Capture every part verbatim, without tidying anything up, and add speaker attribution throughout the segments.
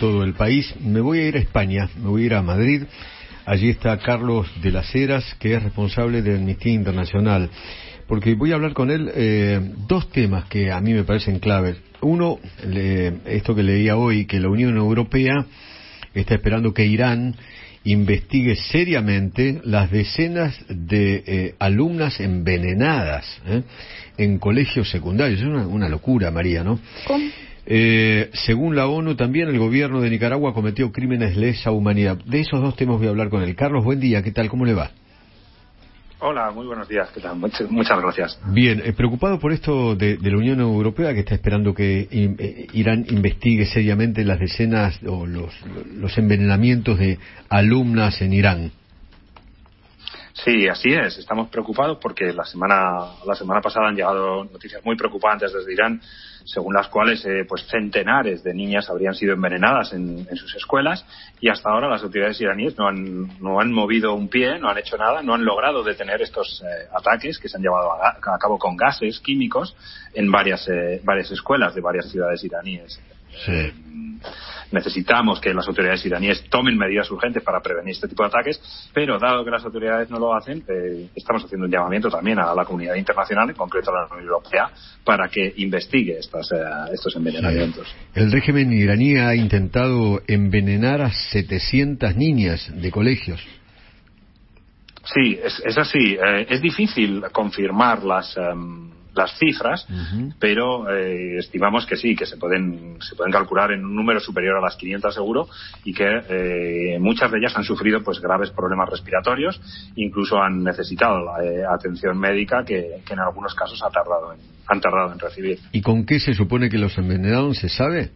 Speaker 1: todo el país. Me voy a ir a España, me voy a ir a Madrid. Allí está Carlos de las Heras, que es responsable de Amnistía Internacional, porque voy a hablar con él eh, dos temas que a mí me parecen claves. Uno, le, esto que leía hoy, que la Unión Europea está esperando que Irán investigue seriamente las decenas de eh, alumnas envenenadas ¿eh? en colegios secundarios. Es una, una locura, María, ¿no?
Speaker 2: ¿Cómo?
Speaker 1: Eh, según la ONU, también el gobierno de Nicaragua cometió crímenes de lesa humanidad. De esos dos temas voy a hablar con él. Carlos, buen día, ¿qué tal? ¿Cómo le va?
Speaker 3: Hola, muy buenos días, ¿qué tal? Muchas, muchas gracias.
Speaker 1: Bien, eh, preocupado por esto de, de la Unión Europea, que está esperando que eh, Irán investigue seriamente las decenas o los, los envenenamientos de alumnas en Irán.
Speaker 3: Sí, así es. Estamos preocupados porque la semana la semana pasada han llegado noticias muy preocupantes desde Irán, según las cuales eh, pues centenares de niñas habrían sido envenenadas en, en sus escuelas, y hasta ahora las autoridades iraníes no han no han movido un pie, no han hecho nada, no han logrado detener estos eh, ataques que se han llevado a, a cabo con gases químicos en varias eh, varias escuelas de varias ciudades iraníes.
Speaker 1: Sí.
Speaker 3: Eh, necesitamos que las autoridades iraníes tomen medidas urgentes para prevenir este tipo de ataques, pero dado que las autoridades no lo hacen, eh, estamos haciendo un llamamiento también a la comunidad internacional, en concreto a la Unión Europea, para que investigue estas, eh, estos envenenamientos.
Speaker 1: Sí. El régimen iraní ha intentado envenenar a setecientas niñas de colegios.
Speaker 3: Sí, es, es así. Eh, es difícil confirmar las... Um, las cifras, uh-huh. pero eh, estimamos que sí, que se pueden se pueden calcular en un número superior a las quinientas seguro, y que eh, muchas de ellas han sufrido pues graves problemas respiratorios, incluso han necesitado la eh, atención médica que, que en algunos casos ha tardado en, han tardado en recibir.
Speaker 1: ¿Y con qué se supone que los envenenaron? ¿Se sabe?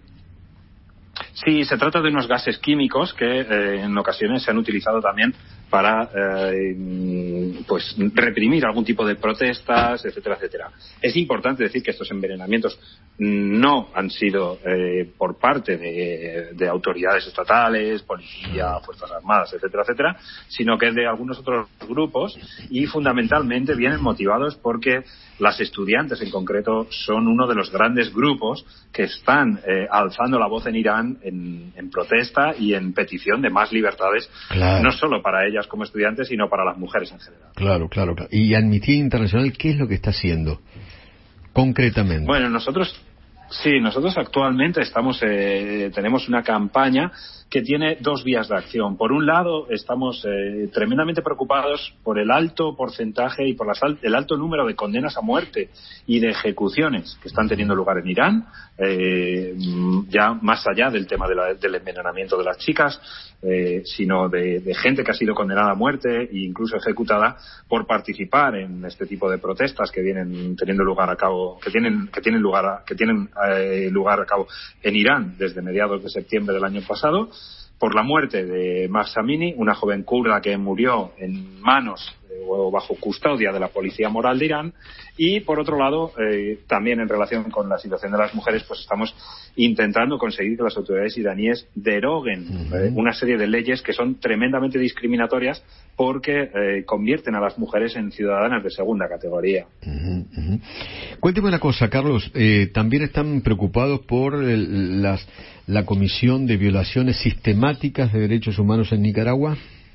Speaker 3: Sí, se trata de unos gases químicos que eh, en ocasiones se han utilizado también para eh, pues reprimir algún tipo de protestas, etcétera, etcétera. Es importante decir que estos envenenamientos no han sido eh, por parte de, de autoridades estatales, policía, fuerzas armadas, etcétera, etcétera, sino que de algunos otros grupos, y fundamentalmente vienen motivados porque las estudiantes en concreto son uno de los grandes grupos que están eh, alzando la voz en Irán en, en protesta y en petición de más libertades, claro. No solo para ellas como estudiantes, sino para las mujeres en general.
Speaker 1: Claro, claro, claro. ¿Y Amnistía Internacional qué es lo que está haciendo concretamente?
Speaker 3: Bueno, nosotros sí, nosotros actualmente estamos eh, tenemos una campaña que tiene dos vías de acción. Por un lado, estamos eh, tremendamente preocupados por el alto porcentaje y por las al- el alto número de condenas a muerte y de ejecuciones que están teniendo lugar en Irán, eh, ya más allá del tema de la, del envenenamiento de las chicas, eh, sino de, de gente que ha sido condenada a muerte e incluso ejecutada por participar en este tipo de protestas que vienen teniendo lugar a cabo, que tienen que tienen lugar a, que tienen eh, lugar a cabo en Irán desde mediados de septiembre del año pasado, por la muerte de Mahsa Amini, una joven kurda que murió en manos eh, o bajo custodia de la policía moral de Irán, y por otro lado, eh, también en relación con la situación de las mujeres, pues estamos intentando conseguir que las autoridades iraníes deroguen uh-huh. eh, una serie de leyes que son tremendamente discriminatorias porque eh, convierten a las mujeres en ciudadanas de segunda categoría.
Speaker 1: Uh-huh, uh-huh. Cuénteme una cosa, Carlos, eh, ¿también están preocupados por el, las, la Comisión de Violaciones Sistemáticas de Derechos Humanos en Nicaragua?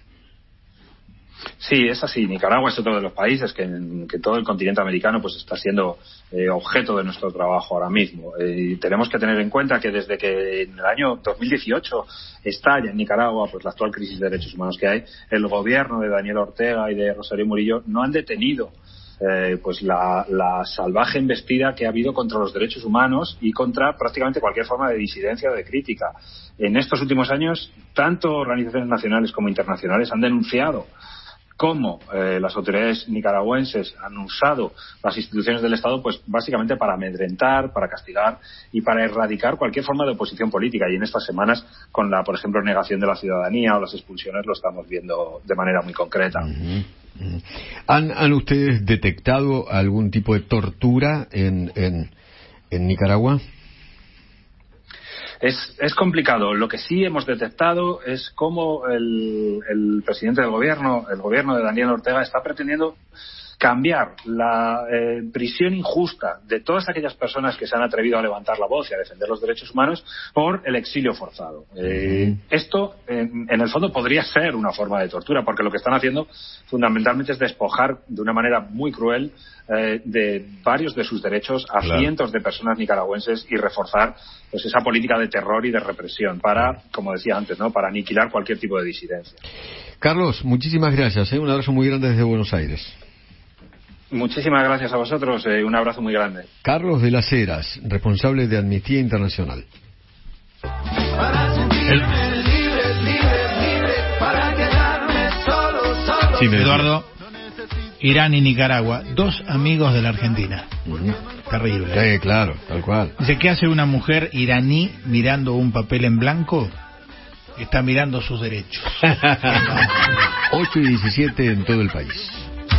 Speaker 3: Sí, es así. Nicaragua es otro de los países que, que todo el continente americano pues está siendo eh, objeto de nuestro trabajo ahora mismo. Eh, y tenemos que tener en cuenta que desde que en el año dos mil dieciocho estalla en Nicaragua pues la actual crisis de derechos humanos que hay, el gobierno de Daniel Ortega y de Rosario Murillo no han detenido Eh, pues la, la salvaje embestida que ha habido contra los derechos humanos y contra prácticamente cualquier forma de disidencia o de crítica. En estos últimos años, tanto organizaciones nacionales como internacionales han denunciado cómo eh, las autoridades nicaragüenses han usado las instituciones del Estado pues básicamente para amedrentar, para castigar y para erradicar cualquier forma de oposición política. Y en estas semanas, con la, por ejemplo, negación de la ciudadanía o las expulsiones, lo estamos viendo de manera muy concreta.
Speaker 1: Uh-huh. ¿Han, ¿Han ustedes detectado algún tipo de tortura en, en, en Nicaragua?
Speaker 3: Es, es complicado. Lo que sí hemos detectado es cómo el, el presidente del gobierno, el gobierno de Daniel Ortega, está pretendiendo cambiar la eh, prisión injusta de todas aquellas personas que se han atrevido a levantar la voz y a defender los derechos humanos por el exilio forzado. Eh, esto, en, en el fondo, podría ser una forma de tortura, porque lo que están haciendo fundamentalmente es despojar de una manera muy cruel eh, de varios de sus derechos a claro. cientos de personas nicaragüenses y reforzar pues esa política de terror y de represión para, como decía antes, ¿no?, para aniquilar cualquier tipo de disidencia.
Speaker 1: Carlos, muchísimas gracias, ¿eh? Un abrazo muy grande desde Buenos Aires.
Speaker 3: Muchísimas gracias a vosotros, eh, un abrazo muy grande.
Speaker 1: Carlos de las Heras, responsable de Amnistía Internacional.
Speaker 2: El... Sí, Eduardo, Irán y Nicaragua, dos amigos de la Argentina. Uh-huh. Terrible.
Speaker 1: Sí, claro, tal cual.
Speaker 2: Dice, ¿qué hace una mujer iraní mirando un papel en blanco? Está mirando sus derechos.
Speaker 1: ocho y diecisiete en todo el país.